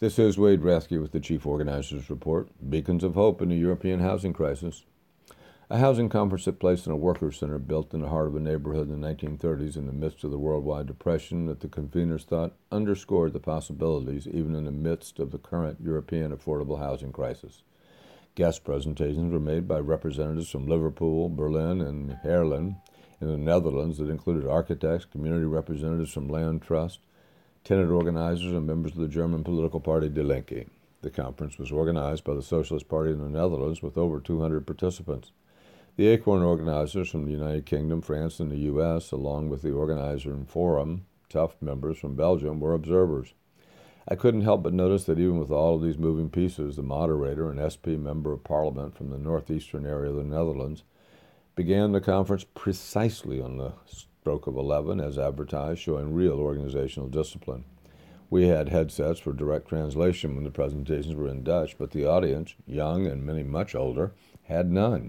This is Wade Rathke with the Chief Organizers Report, Beacons of Hope in the European Housing Crisis. A housing conference took place in a workers' center built in the heart of a neighborhood in the 1930s in the midst of the worldwide depression that the conveners thought underscored the possibilities even in the midst of the current European affordable housing crisis. Guest presentations were made by representatives from Liverpool, Berlin, and Heerlen in the Netherlands that included architects, community representatives from land trust, tenant organizers, and members of the German political party Die Linke. The conference was organized by the Socialist Party in the Netherlands with over 200 participants. The Acorn organizers from the United Kingdom, France, and the U.S., along with the organizer and forum, tough members from Belgium, were observers. I couldn't help but notice that even with all of these moving pieces, the moderator, an SP member of parliament from the northeastern area of the Netherlands, began the conference precisely on the stroke of 11 as advertised, showing real organizational discipline. We had headsets for direct translation when the presentations were in Dutch, but the audience, young and many much older, had none.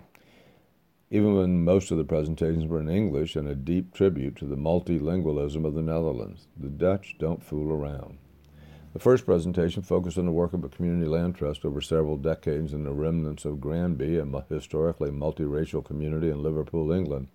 Even when most of the presentations were in English and a deep tribute to the multilingualism of the Netherlands. The Dutch don't fool around. The first presentation focused on the work of a community land trust over several decades in the remnants of Granby, a historically multiracial community in Liverpool, England.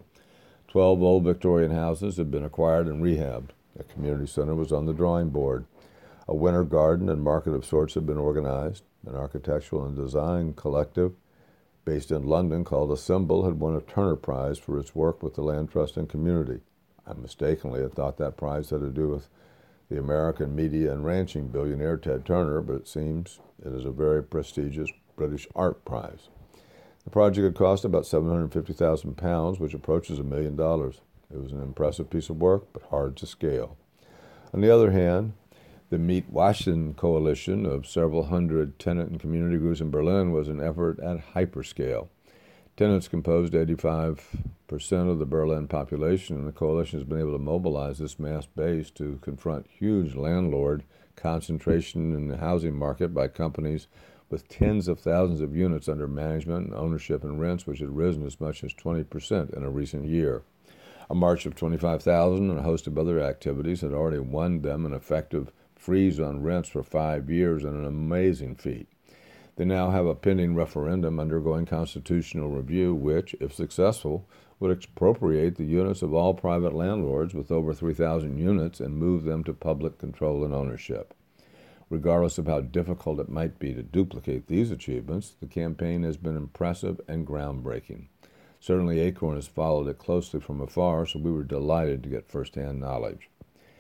12 old Victorian houses had been acquired and rehabbed. A community center was on the drawing board. A winter garden and market of sorts had been organized. An architectural and design collective based in London called Assemble had won a Turner Prize for its work with the land trust and community. I mistakenly had thought that prize had to do with the American media and ranching billionaire Ted Turner, but it seems it is a very prestigious British art prize. The project had cost about £750,000, which approaches $1 million. It was an impressive piece of work, but hard to scale. On the other hand, the Meet Waschen coalition of several hundred tenant and community groups in Berlin was an effort at hyperscale. Tenants composed 85% of the Berlin population, and the coalition has been able to mobilize this mass base to confront huge landlord concentration in the housing market by companies with tens of thousands of units under management and ownership and rents, which had risen as much as 20% in a recent year. A march of 25,000 and a host of other activities had already won them an effective freeze on rents for 5 years, and an amazing feat. They now have a pending referendum undergoing constitutional review, which, if successful, would expropriate the units of all private landlords with over 3,000 units and move them to public control and ownership. Regardless of how difficult it might be to duplicate these achievements, the campaign has been impressive and groundbreaking. Certainly Acorn has followed it closely from afar, so we were delighted to get first-hand knowledge.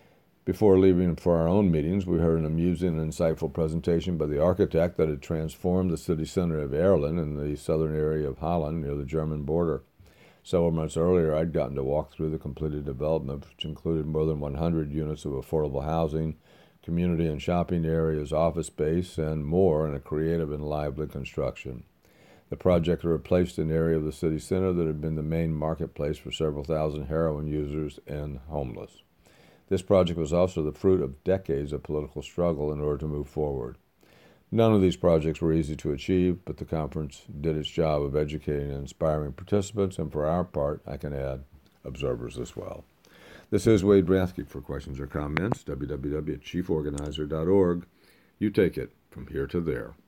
Before leaving for our own meetings, we heard an amusing and insightful presentation by the architect that had transformed the city center of Heerlen in the southern area of Holland near the German border. Several months earlier, I'd gotten to walk through the completed development, which included more than 100 units of affordable housing, community and shopping areas, office space, and more in a creative and lively construction. The project replaced an area of the city center that had been the main marketplace for several thousand heroin users and homeless. This project was also the fruit of decades of political struggle in order to move forward. None of these projects were easy to achieve, but the conference did its job of educating and inspiring participants, and for our part, I can add, observers as well. This is Wade Rathke. For questions or comments, www.chieforganizer.org. You take it from here to there.